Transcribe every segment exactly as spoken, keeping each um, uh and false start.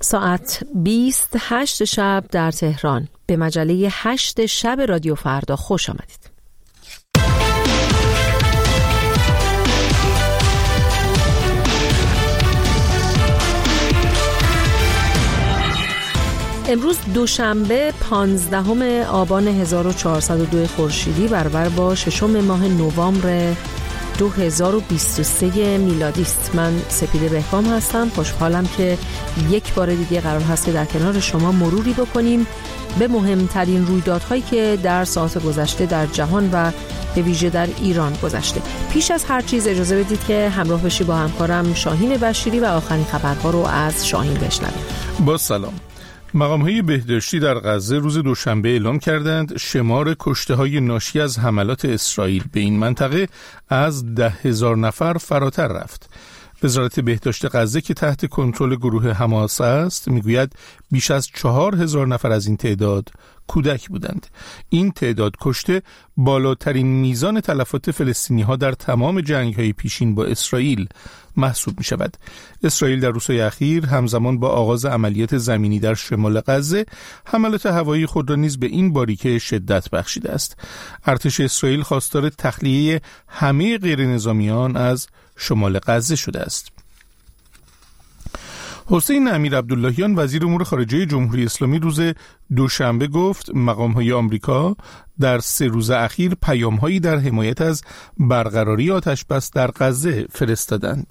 ساعت بیست هشت شب در تهران به مجله هشت شب رادیو فردا خوش آمدید. امروز دوشنبه پانزدهم آبان هزار و چهارصد و دو خورشیدی برابر با ششم ماه نوامبر دو هزار و بیست و سه میلادی است. من سپیده بهکام هستم. خوشحالم که یک بار دیگه قرار هست که در کنار شما مروری بکنیم به مهمترین رویدادهایی که در ساعات گذشته در جهان و به ویژه در ایران گذشته. پیش از هر چیز اجازه بدید که همراه بشی با همکارم شاهین بشیری و آخرین خبرها رو از شاهین بشنویم. با سلام. مقام‌های بهداشتی در غزه روز دوشنبه اعلام کردند شمار کشته‌های ناشی از حملات اسرائیل به این منطقه از ده هزار نفر فراتر رفت. وزارت بهداشت غزه که تحت کنترل گروه حماس است میگوید بیش از چهار هزار نفر از این تعداد کودک بودند. این تعداد کشته بالاترین میزان تلفات فلسطینی‌ها در تمام جنگ‌های پیشین با اسرائیل محسوب می شود. اسرائیل در روزهای اخیر همزمان با آغاز عملیات زمینی در شمال غزه حملات هوایی خود را نیز به این باریکه شدت بخشیده است. ارتش اسرائیل خواستار تخلیه همه غیر نظامیان از شمال غزه شده است. حسین امیرعبداللهیان وزیر امور خارجه جمهوری اسلامی روز دوشنبه گفت مقام‌های آمریکا در سه روز اخیر پیام‌هایی در حمایت از برقراری آتش‌بس در غزه فرستادند.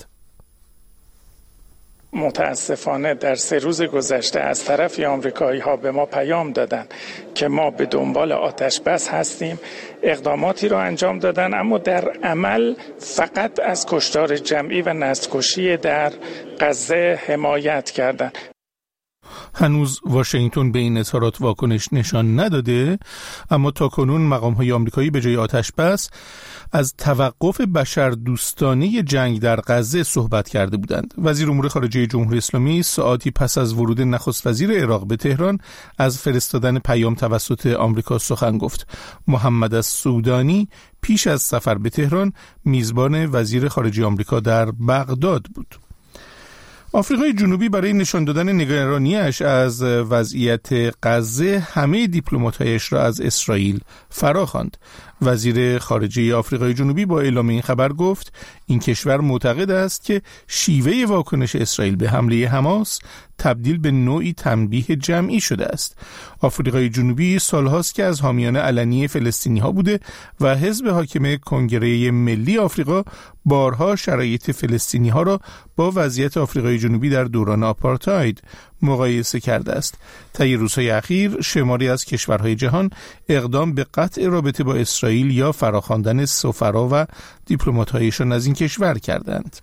متاسفانه در سه روز گذشته از طرف آمریکایی ها به ما پیام دادن که ما به دنبال آتش بس هستیم، اقداماتی را انجام دادن، اما در عمل فقط از کشتار جمعی و نسل‌کشی در غزه حمایت کردند. هنوز واشنگتن به این اظهارات واکنش نشان نداده، اما تاکنون مقام‌های آمریکایی به جای آتش بس از توقف بشردوستانه جنگ در غزه صحبت کرده بودند. وزیر امور خارجه جمهوری اسلامی ساعاتی پس از ورود نخست وزیر عراق به تهران از فرستادن پیام توسط آمریکا سخن گفت. محمد السودانی پیش از سفر به تهران میزبان وزیر خارجه آمریکا در بغداد بود. آفریقای جنوبی برای نشان دادن نگرانیش از وضعیت غزه همه دیپلمات‌هایش را از اسرائیل فراخواند. وزیر خارجه آفریقای جنوبی با اعلام این خبر گفت این کشور معتقد است که شیوه واکنش اسرائیل به حمله حماس تبدیل به نوعی تنبیه جمعی شده است. آفریقای جنوبی سالهاست که از حامیان علنی فلسطینی‌ها بوده و حزب حاکم کنگره ملی آفریقا بارها شرایط فلسطینی‌ها را با وضعیت آفریقای جنوبی در دوران آپارتاید مقایسه کرده است. طی روزهای اخیر شماری از کشورهای جهان اقدام به قطع رابطه با اسرائیل یا فراخواندن سفرا و دیپلمات‌هایشان از این کشور کردند.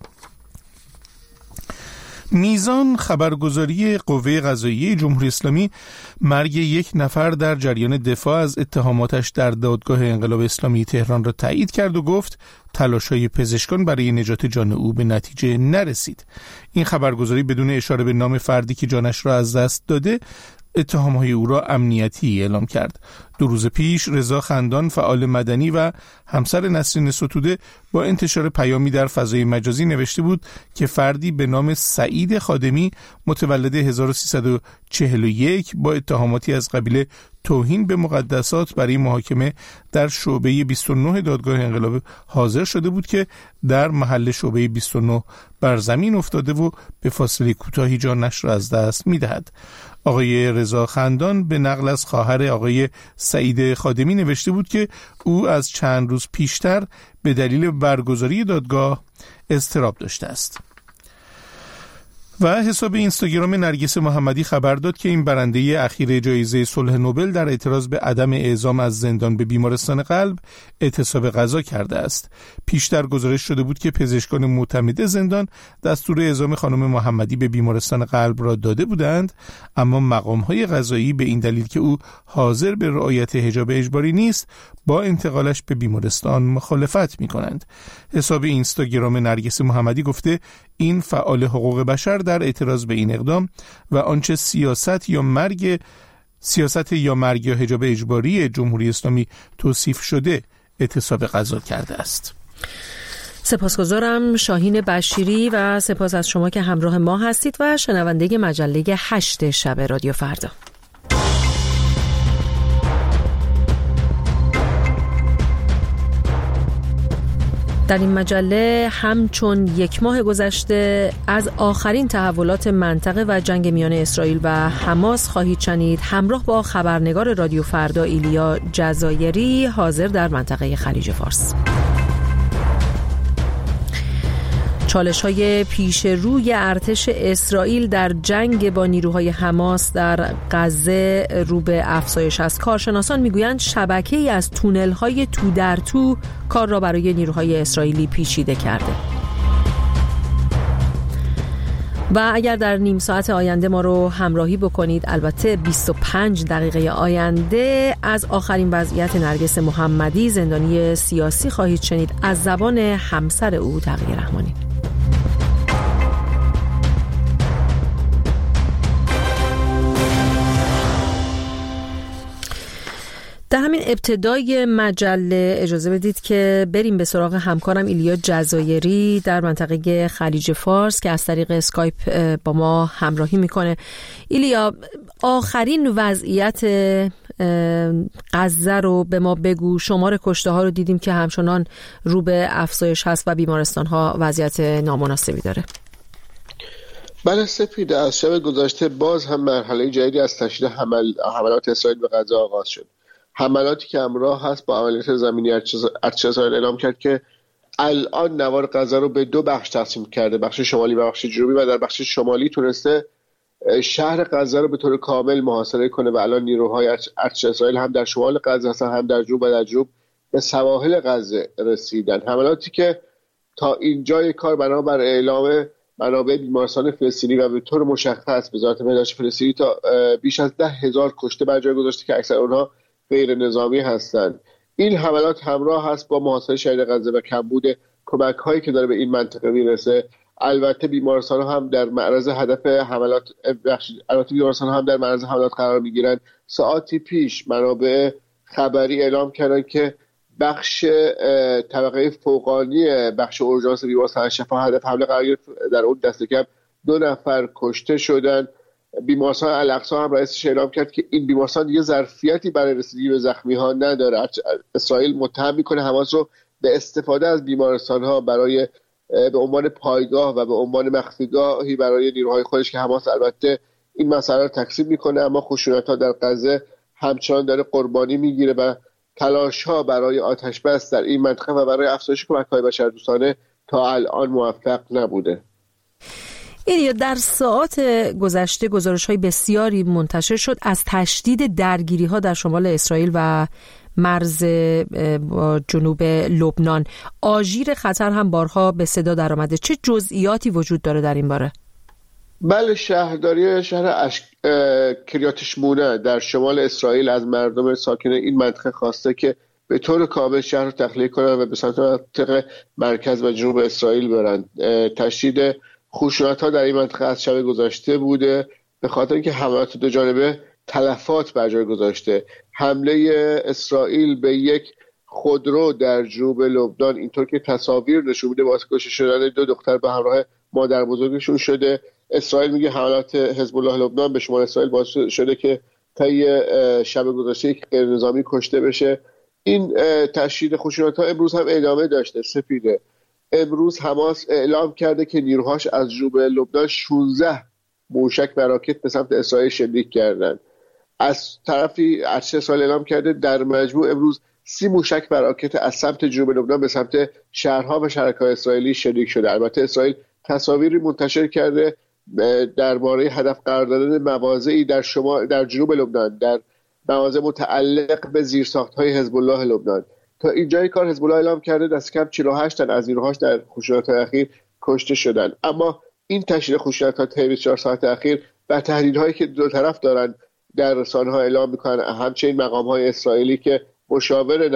میزان خبرگزاری قوه قضاییه جمهوری اسلامی مرگ یک نفر در جریان دفاع از اتهاماتش در دادگاه انقلاب اسلامی تهران را تایید کرد و گفت تلاش‌های پزشکان برای نجات جان او به نتیجه نرسید. این خبرگزاری بدون اشاره به نام فردی که جانش را از دست داده اتهام‌های او را امنیتی اعلام کرد. دو روز پیش رضا خندان فعال مدنی و همسر نسرین ستوده با انتشار پیامی در فضای مجازی نوشته بود که فردی به نام سعید خادمی متولد هزار و سیصد و چهل و یک با اتهاماتی از قبیل توهین به مقدسات برای محاکمه در شعبه بیست و نه دادگاه انقلاب حاضر شده بود که در محل شعبه بیست و نه بر زمین افتاده و به فاصله کوتاهی جانش را از دست می‌دهد. آقای رضا خندان به نقل از خواهر آقای سعید خادمی نوشته بود که او از چند روز پیشتر به دلیل برگزاری دادگاه اضطراب داشته است. و حساب اینستاگرام نرگس محمدی خبر داد که این برنده اخیر جایزه صلح نوبل در اعتراض به عدم اعزام از زندان به بیمارستان قلب اعتصاب غذا کرده است. پیشتر گزارش شده بود که پزشکان معتمد زندان دستور اعزام خانم محمدی به بیمارستان قلب را داده بودند، اما مقام‌های قضایی به این دلیل که او حاضر به رعایت حجاب اجباری نیست با انتقالش به بیمارستان مخالفت می‌کنند. حساب اینستاگرام نرگس محمدی گفته این فعال حقوق بشر در اعتراض به این اقدام و آنچه سیاست یا مرگ سیاست یا مرگ یا حجاب اجباری جمهوری اسلامی توصیف شده اعتصاب غذا کرده است. سپاسگزارم شاهین بشیری و سپاس از شما که همراه ما هستید و شنونده مجله هشت شب رادیو فردا. در این مجله همچون یک ماه گذشته از آخرین تحولات منطقه و جنگ میان اسرائیل و حماس خواهید شنید، همراه با خبرنگار رادیو فردا ایلیا جزایری حاضر در منطقه خلیج فارس. چالش‌های پیش روی ارتش اسرائیل در جنگ با نیروهای حماس در غزه رو به افزایش است. کارشناسان میگویند شبکه‌ای از تونل‌های تو در تو کار را برای نیروهای اسرائیلی پیچیده کرده. و اگر در نیم ساعت آینده ما رو همراهی بکنید، البته بیست و پنج دقیقه آینده، از آخرین وضعیت نرگس محمدی زندانی سیاسی خواهید شنید از زبان همسر او تقی رحمانی. در همین ابتدای مجله اجازه بدید که بریم به سراغ همکارم ایلیا جزایری در منطقه خلیج فارس که از طریق اسکایپ با ما همراهی میکنه. ایلیا، آخرین وضعیت غزه رو به ما بگو. شمار کشته ها رو دیدیم که همچنان رو به افزایش هست و بیمارستان ها وضعیت نامناسبی داره. بله سپید، از شب گذشته باز هم مرحله جدیدی از تشدید حمل... حملات اسرائیل به غزه آغاز شد. حملاتی که همراه هست با عملیات زمینی ارتش اسرائیل اعلام کرد که الان نوار غزه رو به دو بخش تقسیم کرده، بخش شمالی و بخش جنوبی، و در بخش شمالی تونسته شهر غزه رو به طور کامل محاصره کنه و الان نیروهای ارتش اسرائیل هم در شمال غزه هستن، هم در جنوب و در جنوب به سواحل غزه رسیدن. حملاتی که تا اینجای کار بنابر اعلام منابع بیمارستان فلسطینی و به طور مشخص وزارت بهداشت فلسطینی تا بیش از ده هزار کشته بر جای گذاشته که اکثر اونها غیر نظامی هستند. این حملات همراه هست با محاصره شهر غزه و کمبود کمک هایی که داره به این منطقه میرسه. البته بیمارستان ها هم در معرض هدف حملات البته بیمارستان ها هم در معرض حملات قرار میگیرند. ساعتی پیش منابع خبری اعلام کردن که بخش طبقه فوقانی بخش اورژانس بیمارستان شفا هدف حمله قرار گرفت. در اون دست کم دو نفر کشته شدن. بیمارستان الاقصی هم رئیسش اعلام کرد که این بیمارستان دیگه ظرفیتی برای رسیدگی به زخمی ها نداره. اسرائیل متهم میکنه حماس رو به استفاده از بیمارستان ها برای به عنوان پایگاه و به عنوان مخفیگاهی برای نیروهای خودش که حماس البته این مسئله رو تکذیب میکنه، اما خشونت ها در غزه همچنان داره قربانی میگیره و تلاش ها برای آتش بس در این منطقه و برای افزایش کمک های بشردوستانه تا الان موفق نبوده. این در ساعات گذشته گزارش‌های بسیاری منتشر شد از تشدید درگیری‌ها در شمال اسرائیل و مرز با جنوب لبنان. آژیر خطر هم بارها به صدا درآمده. چه جزئیاتی وجود داره در این باره؟ بله، شهرداری شهر اش... کریات شمونه در شمال اسرائیل از مردم ساکن این منطقه خواسته که به طور کامل شهر رو تخلیه کنن و به سمت منطقه مرکز و جنوب اسرائیل برن. تشدید خشونت ها در این منطقه از شب گذشته بوده به خاطر اینکه حملات دو جانبه تلفات بر جای گذاشته. حمله اسرائیل به یک خودرو در جنوب لبنان اینطور که تصاویر نشون میده باعث کشته شدن دو دختر به همراه مادر بزرگشون شده. اسرائیل میگه حملات حزب الله لبنان به شمال اسرائیل باعث شده که طی شب گذشته یک غیر نظامی کشته بشه. این تشدید خشونت ها امروز هم ادامه داشته. سپیده، امروز حماس اعلام کرده که نیروهاش از جنوب لبنان شانزده موشک و راکت به سمت اسرائیل شلیک کردند. از طرفی ارتش اسرائیل اعلام کرده در مجموع امروز سی موشک و راکت از سمت جنوب لبنان به سمت شهرها و شهرک‌های اسرائیلی شلیک شده. البته اسرائیل تصاویری منتشر کرده درباره هدف قرار دادن مواضعی در شمال در جنوب لبنان، در مواضع متعلق به زیرساخت‌های حزب الله لبنان. تا اینجای کار حزب الله اعلام کرده دست کم چهل و هشت تن از نیروهاش در خشونت‌های اخیر کشته شدن. اما این تشدید خشونت‌ها طی بیست و چهار ساعت اخیر و تهدیدهایی که دو طرف دارن در رسانه‌ها اعلام می‌کنن، همچنین مقام‌های اسرائیلی که مشاور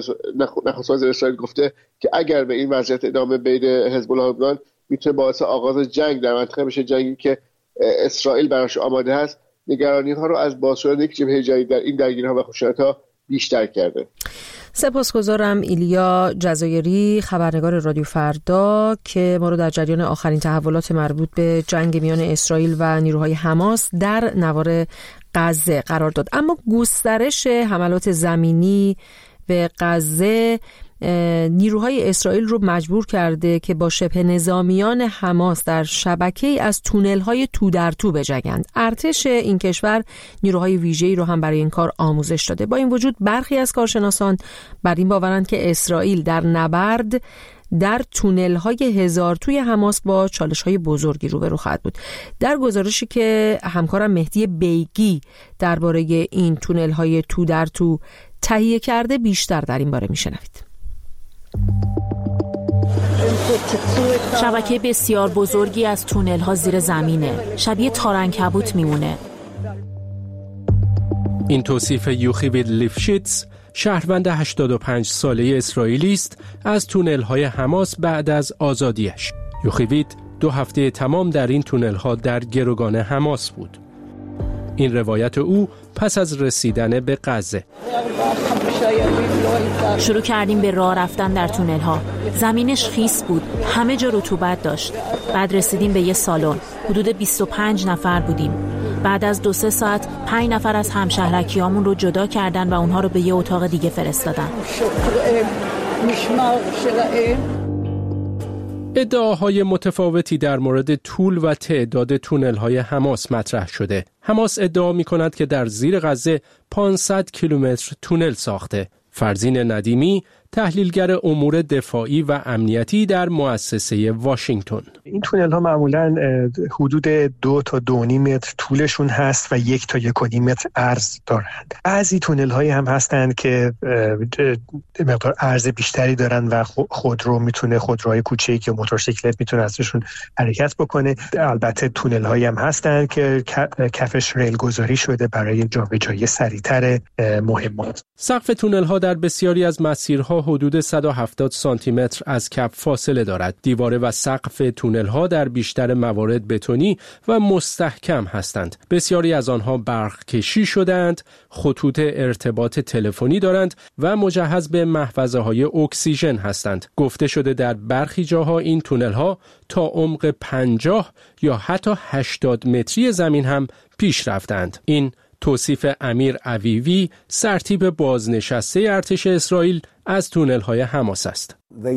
نخست وزیر اسرائیل گفته که اگر به این وضعیت ادامه بده حزب الله لبنان میتونه باعث آغاز جنگ در منطقه بشه، جنگی که اسرائیل براش آماده هست. نگرانی‌ها رو از باز شدن یک جبهه جدید در این درگیری‌ها و خشونت‌ها بیشتر کرده. سپاسگزارم ایلیا جزایری، خبرنگار رادیو فردا، که ما رو در جریان آخرین تحولات مربوط به جنگ میان اسرائیل و نیروهای حماس در نوار غزه قرار داد. اما گسترش حملات زمینی به غزه نیروهای اسرائیل رو مجبور کرده که با شبه نظامیان حماس در شبکه‌ای از تونل‌های تو در تو بجنگند. ارتش این کشور نیروهای ویژه‌ای رو هم برای این کار آموزش داده. با این وجود برخی از کارشناسان بر این باورند که اسرائیل در نبرد در تونل‌های هزار توی حماس با چالش‌های بزرگی روبرو خواهد بود. در گزارشی که همکارم مهدی بیگی درباره این تونل‌های تو در تو تهیه کرده بیشتر در این باره می‌شنوید. شبکه بسیار بزرگی از تونل ها زیر زمینه، شبیه تارعنکبوت میمونه. این توصیف یوخیوید لیفشیتز، شهروند هشتاد و پنج ساله اسرائیلی است از تونل های حماس بعد از آزادیش. یوخیوید دو هفته تمام در این تونل ها در گروگان حماس بود. این روایت او پس از رسیدن به غزه. شروع کردیم به راه رفتن در تونل ها. زمینش خیس بود، همه جا رطوبت داشت. بعد رسیدیم به یه سالن. حدود بیست و پنج نفر بودیم. بعد از دو سه ساعت پنج نفر از همشهرکیامون رو جدا کردن و اونها رو به یه اتاق دیگه فرستادن. ادعاهای متفاوتی در مورد طول و تعداد تونل‌های حماس مطرح شده. حماس ادعا می‌کند که در زیر غزه پانصد کیلومتر تونل ساخته. فرزین ندیمی، تحلیلگر امور دفاعی و امنیتی در مؤسسه واشنگتن. این تونل ها معمولاً حدود دو تا دو نیم متر طولشون هست و یک تا یک و نیم متر عرض دارند. بعضی تونل هایی هم هستند که مقدار عرض بیشتری دارن و خودرو میتونه خودروهای کوچیک یا موتورسیکلت میتونه ازشون حرکت بکنه. البته تونل هایی هم هستند که کفش ریل گذاری شده برای جابجایی سریعتر مهمات. سقف تونل ها در بسیاری از مسیرها حدود صد و هفتاد سانتی متر از کف فاصله دارد. دیواره و سقف تونل ها در بیشتر موارد بتونی و مستحکم هستند. بسیاری از آنها برق کشی شدند، خطوط ارتباط تلفنی دارند و مجهز به محفظه های اکسیژن هستند. گفته شده در برخی جاها این تونل ها تا عمق پنجاه یا حتی هشتاد متری زمین هم پیش رفتند. این توصیف امیر عویوی، سرتیپ بازنشسته ارتش اسرائیل از تونل‌های حماس است.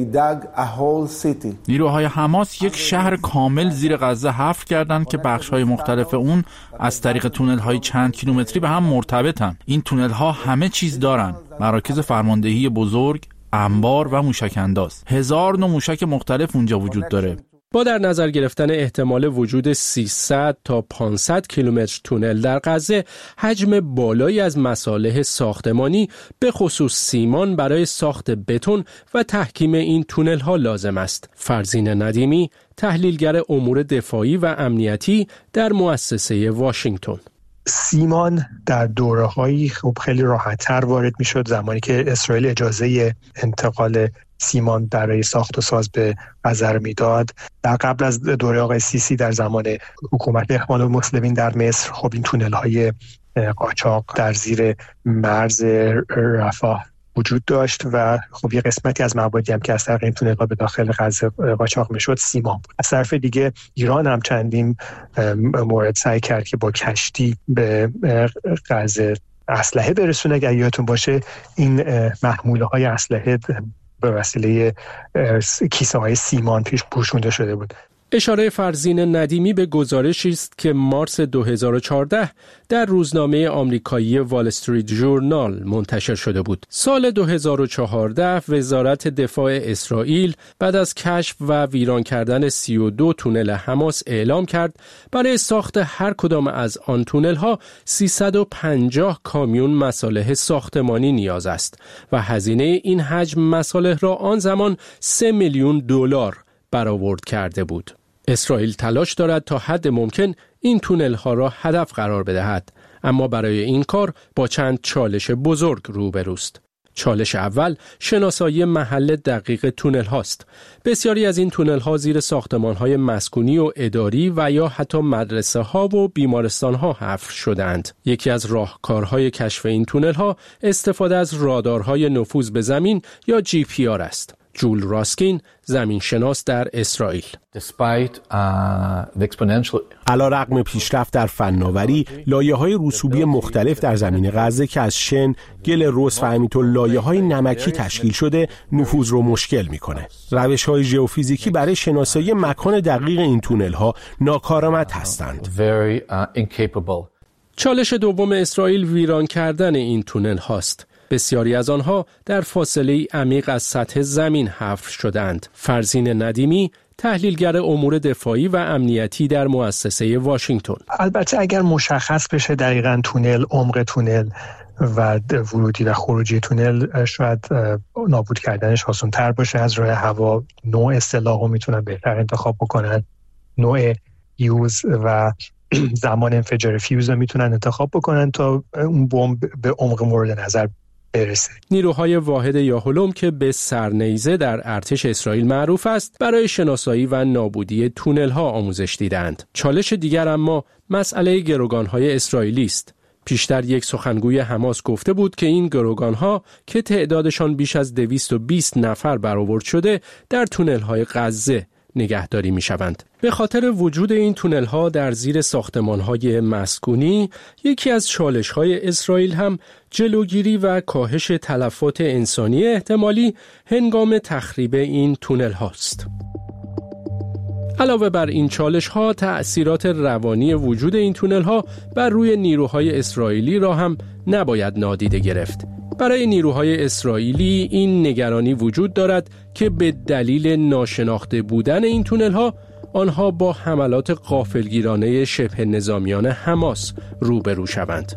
نیروهای حماس یک شهر کامل زیر غزه حفر کردند که بخش‌های مختلف اون از طریق تونل‌های چند کیلومتری به هم مرتبطن. این تونل‌ها همه چیز دارن: مراکز فرماندهی بزرگ، انبار و موشک‌انداز. هزار نوع موشک مختلف اونجا وجود داره. با در نظر گرفتن احتمال وجود سیصد تا پانصد کیلومتر تونل در غزه، حجم بالایی از مصالح ساختمانی به خصوص سیمان برای ساخت بتون و تحکیم این تونل ها لازم است. فرزین ندیمی، تحلیلگر امور دفاعی و امنیتی در مؤسسه واشنگتن. سیمان در دوره‌هایی خب خیلی راحت‌تر وارد می‌شد زمانی که اسرائیل اجازه انتقال سیمان برای ساخت و ساز به غزه میداد. در قبل از دوره آقای سیسی در زمان حکومت اخوان المسلمین در مصر خب این تونل‌های قاچاق در زیر مرز رفاه وجود داشت و خب یه قسمتی از موادی هم که از طریق این تونل‌ها به داخل غزه قاچاق میشد سیمان بود. از طرف دیگه ایران هم چندین مورد سعی کرد که با کشتی به غزه اسلحه برسونه. اگر یادتون باشه این محموله‌های اسلحه به وسیله کیسه های سیمان پیش پوشونده شده بود. اشاره فرزین ندیمی به گزارشی است که مارس دو هزار و چهارده در روزنامه آمریکایی وال استریت ژورنال منتشر شده بود. سال دو هزار و چهارده وزارت دفاع اسرائیل بعد از کشف و ویران کردن سی و دو تونل حماس اعلام کرد برای ساخت هر کدام از آن تونل ها سیصد و پنجاه کامیون مصالح ساختمانی نیاز است و هزینه این حجم مصالح را آن زمان سه میلیون دلار برآورد کرده بود. اسرائیل تلاش دارد تا حد ممکن این تونل ها را هدف قرار بدهد، اما برای این کار با چند چالش بزرگ روبروست. چالش اول شناسایی محل دقیق تونل هاست. بسیاری از این تونل ها زیر ساختمان های مسکونی و اداری و یا حتی مدرسه ها و بیمارستان ها حفر شدند. یکی از راهکارهای کشف این تونل ها استفاده از رادارهای نفوذ به زمین یا جی پی آر است. جول راسکین، زمینشناس در اسرائیل. علیرغم پیشرفت در فناوری، لایه‌های رسوبی مختلف در زمین غزه که از شن، گل رس و همینطور لایه‌های نمکی تشکیل شده، نفوذ رو مشکل می‌کنه. روش‌های ژئوفیزیکی برای شناسایی مکان دقیق این تونل‌ها ناکارآمد هستند. چالش دوم اسرائیل ویران کردن این تونل هاست. بسیاری از آنها در فاصله عمیق از سطح زمین حفر شدند. فرزین ندیمی، تحلیلگر امور دفاعی و امنیتی در مؤسسه واشنگتن. البته اگر مشخص بشه دقیقاً تونل، عمق تونل و ورودی و خروجی تونل، شاید نابود کردنش آسان‌تر باشه. از راه هوا نوع سلاح رو میتونن بهتر انتخاب بکنن، نوع یوز و زمان انفجار فیوز رو میتونن انتخاب بکنن تا اون بمب به عمق مورد نظر برسه. نیروهای واحد یاهولم که به سرنیزه در ارتش اسرائیل معروف است، برای شناسایی و نابودی تونل ها آموزش دیدند. چالش دیگر اما مسئله گروگان‌های اسرائیلی است. پیشتر یک سخنگوی حماس گفته بود که این گروگان‌ها که تعدادشان بیش از دویست و بیست نفر برآورد شده، در تونل‌های غزه نگهداری می شوند. به خاطر وجود این تونل ها در زیر ساختمان های مسکونی، یکی از چالش های اسرائیل هم جلوگیری و کاهش تلفات انسانی احتمالی هنگام تخریب این تونل هاست. علاوه بر این چالش ها، تأثیرات روانی وجود این تونل ها بر روی نیروهای اسرائیلی را هم نباید نادیده گرفت. برای نیروهای اسرائیلی این نگرانی وجود دارد که به دلیل ناشناخته بودن این تونل ها، آنها با حملات غافلگیرانه شبه نظامیان حماس روبرو شوند.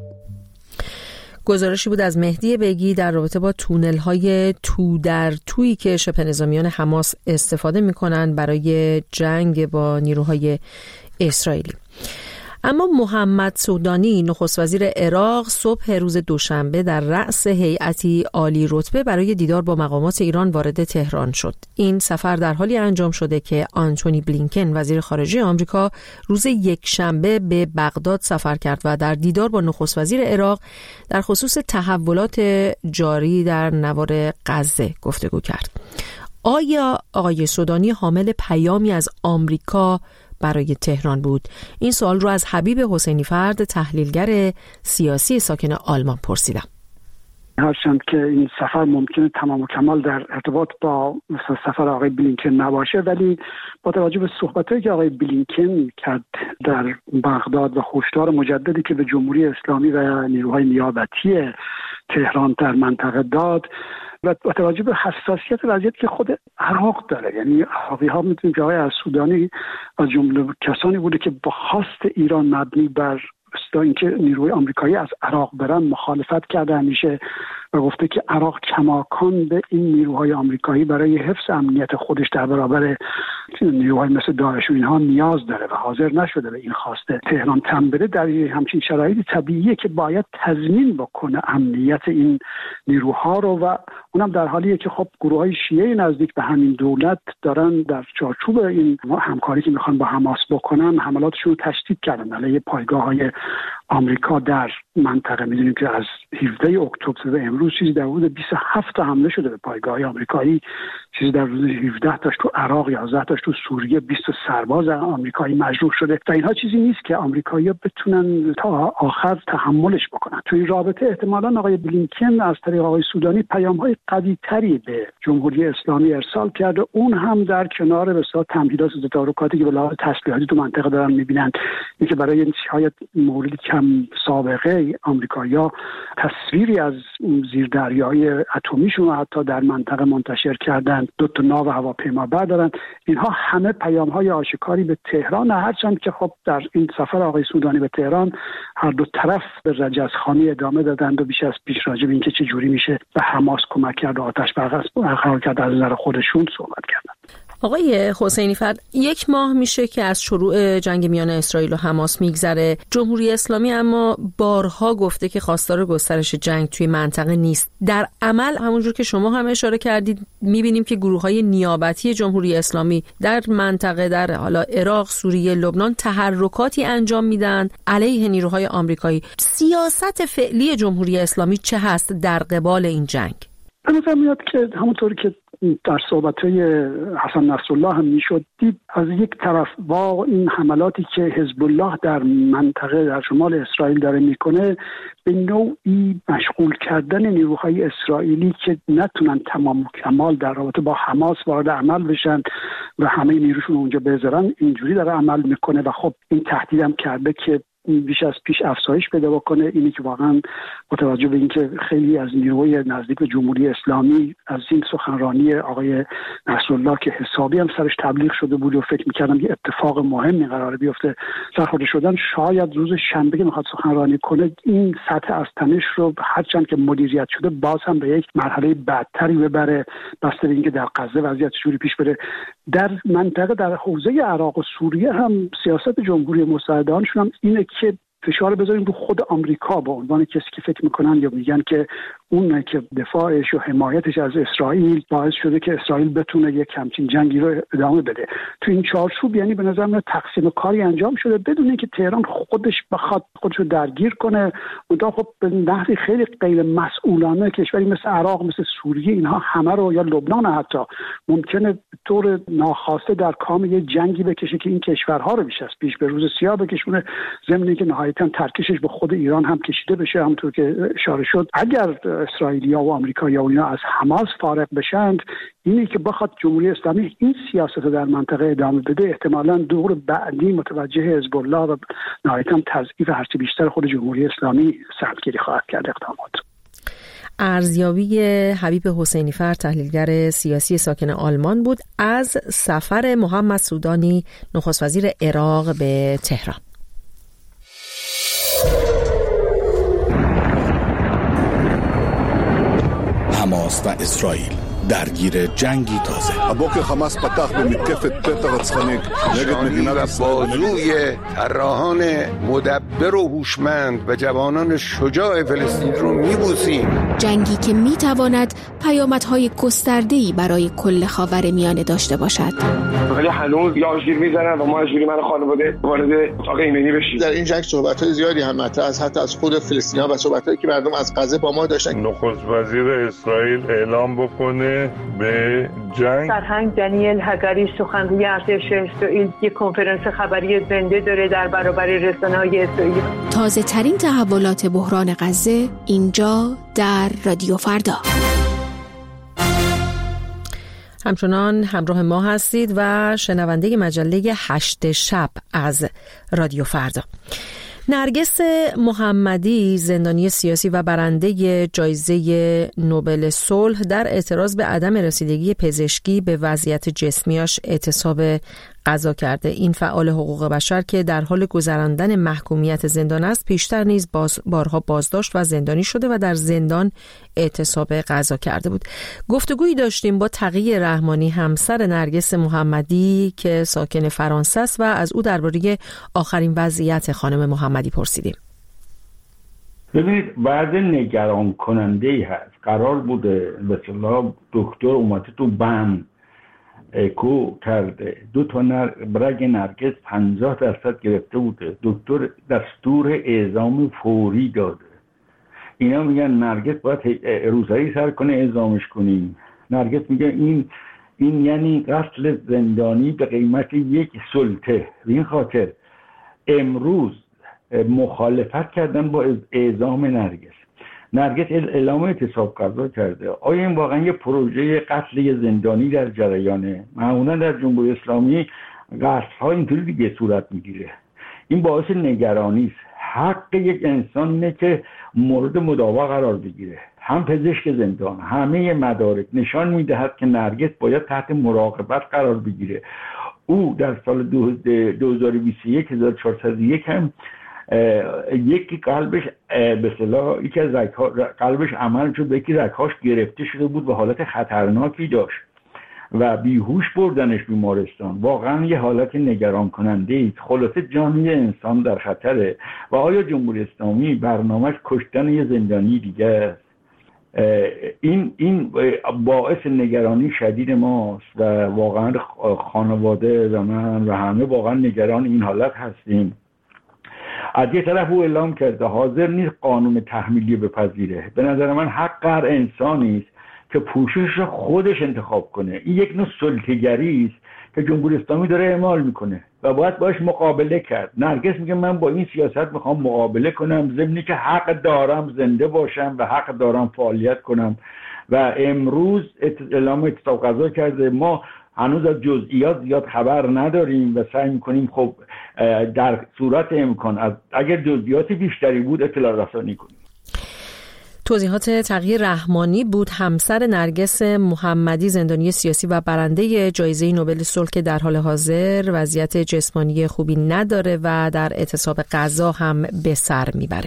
گزارشی بود از مهدی بگی در رابطه با تونل های تو در تویی که شبه نظامیان حماس استفاده می کنند برای جنگ با نیروهای اسرائیلی. اما محمد سودانی، نخست وزیر عراق، صبح روز دوشنبه در رأس هیئتی عالی رتبه برای دیدار با مقامات ایران وارد تهران شد. این سفر در حالی انجام شده که آنتونی بلینکن، وزیر خارجه آمریکا، روز یکشنبه به بغداد سفر کرد و در دیدار با نخست وزیر عراق در خصوص تحولات جاری در نوار غزه گفتگو کرد. آیا آقای سودانی حامل پیامی از آمریکا برای تهران بود؟ این سوال رو از حبیب حسینی فرد، تحلیلگر سیاسی ساکن آلمان، پرسیدم. هرچند که این سفر ممکنه تمام و کمال در ارتباط با مثلا سفر آقای بلینکن نباشه، ولی با توجه به صحبتایی که آقای بلینکن کرد در بغداد و هشدار مجددی که به جمهوری اسلامی و نیروهای نیابتی تهران در منطقه داد و با توجه به حساسیت وضعیت که خود عراق داره، یعنی عراقی ها می‌دونیم که آقای السودانی از جمله کسانی بوده که با خواست ایران مبنی بر اینکه نیروی آمریکایی از عراق برن مخالفت کرده همیشه و گفته که عراق کماکان به این نیروهای آمریکایی برای حفظ امنیت خودش در برابر نیروهای مثل داعش و اینها نیاز داره و حاضر نشده به این خواسته تهران تن بده. در همچین شرایطی طبیعیه که باید تضمین بکنه امنیت این نیروها رو و اونم در حالیه که خب گروه‌های شیعه نزدیک به همین دولت دارن در چارچوب این همکاری که میخوان با حماس بکنن حملاتشون رو تشدید کردن علیه پایگاه‌های آمریکا در منطقه. میدونیم که از هفدهم اکتبر به امروز چیزی در حدود بیست و هفت تا حمله شده به پایگاه‌های آمریکایی، چیزی در حدود هفده تاش تو عراق، یازده تاش تو سوریه، بیست سرباز آمریکایی مجروح شده و اینها چیزی نیست که آمریکایی‌ها بتونن تا آخر تحملش بکنن. تو این رابطه احتمالاً آقای بلینکن از طریق آقای سودانی پیام‌های قوی‌تری به جمهوری اسلامی ارسال کرده، اون هم در کنار بسیار تمهیدات و تدارکاتی که به لحاظ تسلیحاتی تو منطقه دارن می‌بینن، اینکه برای شاید موردی کم سابقه آمریکایی‌ها تصویری از زیردریایی اتمیشون رو حتی در منطقه منتشر کردن، دو تا ناو هواپیما بردارن. اینها همه پیام‌های آشکاری به تهران، هرچند که خب در این سفر آقای سودانی به تهران هر دو طرف به رجزخوانی ادامه دادند و بیش از پیش راجع به اینکه چه جوری میشه به حماس کمک کرد و آتش برقرار کرد از نظر خودشون صحبت کردند. آقای حسینی فر، یک ماه میشه که از شروع جنگ میان اسرائیل و حماس میگذره. جمهوری اسلامی اما بارها گفته که خواستار گسترش جنگ توی منطقه نیست. در عمل همونجور که شما هم اشاره کردید میبینیم که گروه‌های نیابتی جمهوری اسلامی در منطقه، در حالا عراق، سوریه، لبنان تحرکاتی انجام میدن علیه نیروهای آمریکایی. سیاست فعلی جمهوری اسلامی چه هست در قبال این جنگ؟ به نظر میاد که همونطوری که در صحبت‌های حسن نصرالله هم میشد دید، از یک طرف با این حملاتی که حزب الله در منطقه در شمال اسرائیل داره میکنه به نوعی مشغول کردن نیروهای اسرائیلی که نتونن تمام و کمال در رابطه با حماس وارد عمل بشن و همه نیروشون اونجا بذارن، اینجوری داره عمل میکنه و خب این تهدیدم کرده که بیش از پیش افزایش پیدا بکنه. اینی که واقعا با توجه به اینکه خیلی از نیروهای نزدیک به جمهوری اسلامی از این سخنرانی آقای نصرالله که حسابی هم سرش تبلیغ شده بود و فکر می‌کردم یه اتفاق مهمی قراره بیفته سرخورده شدن، شاید روز شنبه که میخواد سخنرانی کنه این سطح از تنش رو هرچند که مدیریت شده باز هم به یک مرحله بدتری ببره، بسته به اینکه در غزه وضعیت چجوری پیش بره. در منطقه در حوزه عراق و سوریه هم سیاست جمهوری مساعدانشون هم اینه که فشار بذاریم رو خود آمریکا به عنوان کسی که فکر میکنن یا میگن که اون که دفاعش و حمایتش از اسرائیل باعث شده که اسرائیل بتونه یک همچین جنگی رو ادامه بده. تو این چارچوب یعنی به نظر میاد تقسیم کاری انجام شده بدون اینکه تهران خودش بخواد خودش رو درگیر کنه. اونجا خب به نحوی خیلی غیر مسئولانه کشوری مثل عراق، مثل سوریه، اینها همه رو، یا لبنان حتی، ممکنه طور ناخواسته در کام یه جنگی بکشه که این کشورها رو بیش از پیش به روز سیاه بکشونه، ضمن که نهایتاً ترکشش به خود ایران هم کشیده بشه. همونطور که اشاره شد اگر اسرائیلیا و آمریکایی‌ها و اینا از حماس فارغ بشند، اینی که بخواد جمهوری اسلامی این سیاست رو در منطقه ادامه بده، احتمالاً دور بعدی متوجه حزب الله و نهایتاً تضعیف هرچه بیشتر خود جمهوری اسلامی سختگیری خواهد کرد اقدامات. ارزیابی حبیب حسینی فر، تحلیلگر سیاسی ساکن آلمان بود، از سفر محمد سودانی نخست وزیر عراق به تهران. حماس و اسرائیل درگیر جنگی تازه. הבוקר חמאס פתח במתקפת פתע רצחנית נגד מדינת ישראל. بازوی طراحان مدبر و هوشمند و جوانان شجاع فلسطین رو میبوسیم. جنگی که میتواند پیامدهای گسترده‌ای برای کل خاورمیانه داشته باشد. ولی هنوز یا آژیر میزنن و ما آژیری من خانواده وارد اتاق ایمنی بشیم. در این جنگ صحبت‌های زیادی هم مطرح از حتی از خود فلسطینی‌ها و صحبت‌هایی که مردم از غزه با ما داشتن. نخست وزیر اسرائیل اعلام بکنه به جنگ. سرهنگ دانیل هگاری سخنگوی ارتش اسرائیل یک کنفرانس خبری زنده داره در برابر رسانه‌های اسرائیل. تازه ترین تحولات بحران غزه اینجا در رادیو فردا. همچنان همراه ما هستید و شنونده مجله هشت شب از رادیو فردا. نرگس محمدی، زندانی سیاسی و برنده جایزه نوبل صلح، در اعتراض به عدم رسیدگی پزشکی به وضعیت جسمیش اعتصاب قضا کرده. این فعال حقوق بشر که در حال گذراندن محکومیت زندان است، پیشتر نیز باز بارها بازداشت و زندانی شده و در زندان اعتصاب قضا کرده بود. گفتگویی داشتیم با تقی رحمانی، همسر نرگس محمدی که ساکن فرانسه است، و از او درباره آخرین وضعیت خانم محمدی پرسیدیم. ببینید، بعد نگران کننده ای هست. قرار بوده به اصطلاح دکتر اومده تو بند اکو کرده، دو تا نر... برگ نرگس پنجاه درصد گرفته بوده، دکتر دستور اعزام فوری داده. اینا میگن نرگس باید روسری سر کنه اعزامش کنیم. نرگس میگه این این یعنی قتل زندانی به قیمت یک سلطه. به این خاطر امروز مخالفت کردن با اعزام نرگس. نرگس اعلام اعتصاب قضا کرده. آیا این واقعا یه پروژه قتل زندانی در جریانه؟ معمولا در جمهوری اسلامی قتل‌ها اینطوری دیگه صورت میگیره. این باعث نگرانی است. حق یک انسان اینه که مورد مداوا قرار بگیره. هم پزشک زندان، همه مدارک نشان میدهد که نرگس باید تحت مراقبت قرار بگیره. او در سال دو هزار و بیست و یک هزار و چهارصد و یک هم یکی قلبش به اصطلاح یکی از رگ‌ها قلبش عمل شد، یکی رگ‌هاش گرفته شده بود و حالت خطرناکی داشت و بیهوش بردنش بیمارستان. واقعا یه حالت نگران کننده است. خلاصه جان انسان در خطره و آیا جمهوری اسلامی برنامه‌اش کشتن یه زندانی دیگه است؟ این این باعث نگرانی شدید ماست و واقعا خانواده و من و همه واقعا نگران این حالت هستیم. از یه طرف او اعلام کرده حاضر نیست قانون تحمیلی بپذیره. به نظر من حق هر انسانی است که پوشش را خودش انتخاب کنه. این یک نوع سلطه‌گری است که جمهوری اسلامی داره اعمال میکنه و باید باش مقابله کرد. نرگس میگه من با این سیاست میخوام مقابله کنم، ضمنی که حق دارم زنده باشم و حق دارم فعالیت کنم. و امروز اعلام اتفاق قضا کرده. ما هنوز از جزئیات زیاد خبر نداریم و سعی میکنیم خب در صورت امکان از اگر جزئیات بیشتری بود اطلاع رسانی کنیم. توضیحات تقی رحمانی بود، همسر نرگس محمدی، زندانی سیاسی و برنده جایزه نوبل صلح که در حال حاضر وضعیت جسمانی خوبی نداره و در اعتصاب غذا هم به سر میبره.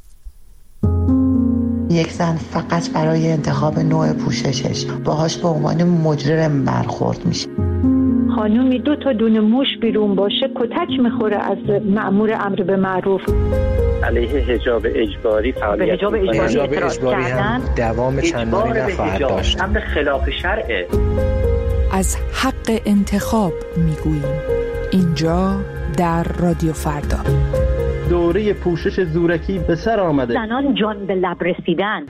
یک زن فقط برای انتخاب نوع پوششش باهاش به عنوان مجرم برخورد میشه. خانومی دو تا دونه موش بیرون باشه کتک میخوره از مأمور امر به معروف. علیه حجاب اجباری فعالیت حجاب اجباری, حجاب اجباری هم دوام چندانی نخواهد داشت. امر خلاف شرعه. از حق انتخاب میگوییم اینجا در رادیو فردا. دوره پوشش زورکی به سر آمده. زنان جان به لب رسیدن.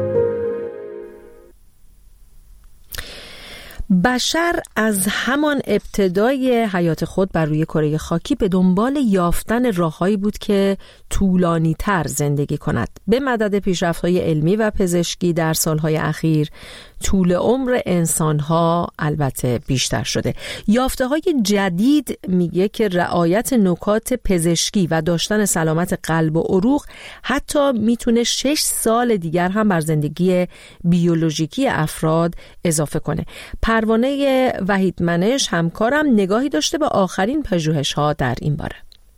بشر از همان ابتدای حیات خود بر روی کره خاکی به دنبال یافتن راههایی بود که طولانی تر زندگی کند. به مدد پیشرفت‌های علمی و پزشکی در سالهای اخیر طول عمر انسان‌ها البته بیشتر شده. یافته‌های جدید میگه که رعایت نکات پزشکی و داشتن سلامت قلب و عروق حتی میتونه شش سال دیگر هم بر زندگی بیولوژیکی افراد اضافه کنه. پروانه وحیدمنش همکارم نگاهی داشته به آخرین پژوهش‌ها در این باره.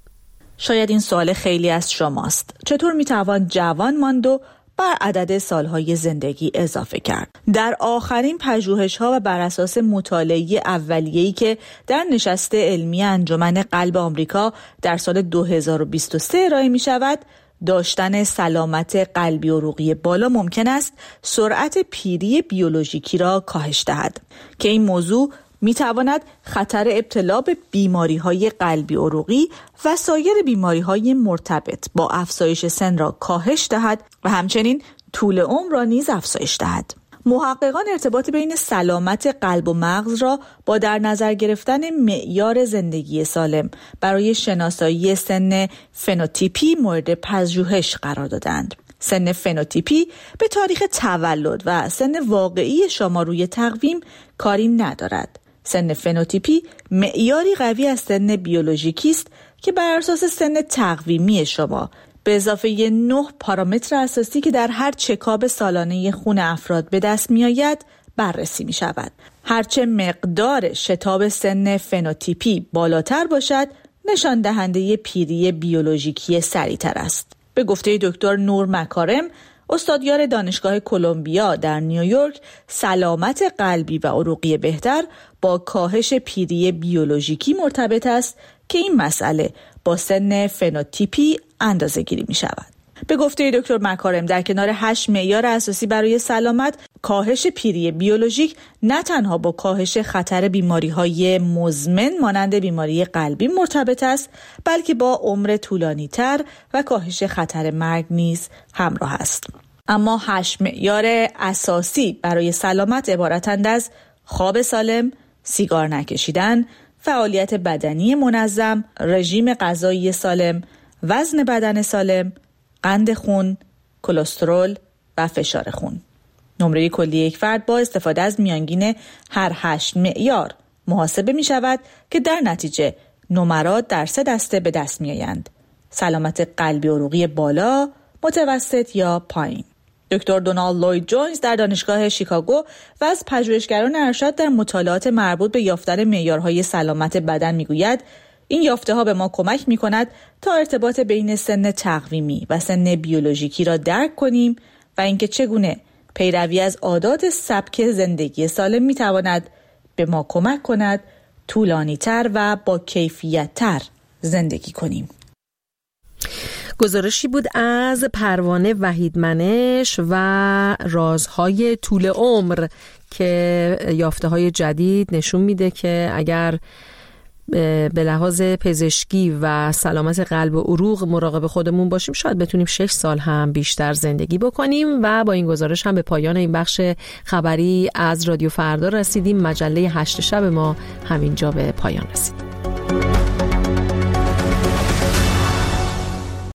شاید این سوال خیلی از شماست. چطور میتوان جوان ماند و بر عدد سالهای زندگی اضافه کرد؟ در آخرین پژوهش‌ها و بر اساس مطالعه اولیه‌ای که در نشست علمی انجمن قلب آمریکا در سال دو هزار و بیست و سه ارائه می‌شود، داشتن سلامت قلبی و عروقی بالا ممکن است سرعت پیری بیولوژیکی را کاهش دهد که این موضوع می‌تواند خطر ابتلا به بیماری‌های قلبی و عروقی و سایر بیماری‌های مرتبط با افزایش سن را کاهش دهد و همچنین طول عمر را نیز افزایش دهد. محققان ارتباط بین سلامت قلب و مغز را با در نظر گرفتن معیار زندگی سالم برای شناسایی سن فنوتیپی مورد پژوهش قرار دادند. سن فنوتیپی به تاریخ تولد و سن واقعی شما روی تقویم کاری ندارد. سن فنوتیپی معیاری قوی از سن بیولوژیکی است که بر اساس سن تقویمی شما به اضافه نه پارامتر اساسی که در هر چکاب سالانه خون افراد به دست می آید بررسی می شود. هرچه مقدار شتاب سن فنوتیپی بالاتر باشد، نشان دهنده پیری بیولوژیکی سریعتر است. به گفته دکتر نور مکارم، استادیار دانشگاه کلمبیا در نیویورک، سلامت قلبی و عروقی بهتر با کاهش پیری بیولوژیکی مرتبط است که این مسئله با سن فنوتیپی اندازه‌گیری می شود. به گفته دکتر مکارم، در کنار هشت معیار اساسی برای سلامت، کاهش پیری بیولوژیک نه تنها با کاهش خطر بیماری‌های مزمن مانند بیماری قلبی مرتبط است، بلکه با عمر طولانی‌تر و کاهش خطر مرگ نیز همراه است. اما هشت معیار اساسی برای سلامت عبارتند از خواب سالم، سیگار نکشیدن، فعالیت بدنی منظم، رژیم غذایی سالم، وزن بدن سالم، قند خون، کلسترول و فشار خون. نمره کلی یک فرد با استفاده از میانگین هر هشت معیار محاسبه می شود که در نتیجه نمرات در سه دسته به دست می آیند: سلامت قلبی و عروقی بالا، متوسط یا پایین. دکتر دونالد لوید جونز در دانشگاه شیکاگو و از پژوهشگران ارشد در مطالعات مربوط به یافتن معیارهای سلامت بدن میگوید این یافته ها به ما کمک می کند تا ارتباط بین سن تقویمی و سن بیولوژیکی را درک کنیم و اینکه چگونه پیروی از عادات سبک زندگی سالم می تواند به ما کمک کند طولانی تر و با کیفیت تر زندگی کنیم. گزارشی بود از پروانه وحیدمنش و رازهای طول عمر که یافته‌های جدید نشون میده که اگر به لحاظ پزشکی و سلامت قلب و عروق مراقب خودمون باشیم شاید بتونیم شش سال هم بیشتر زندگی بکنیم. و با این گزارش هم به پایان این بخش خبری از رادیو فردا رسیدیم. مجله هشت شب ما همینجا به پایان رسید.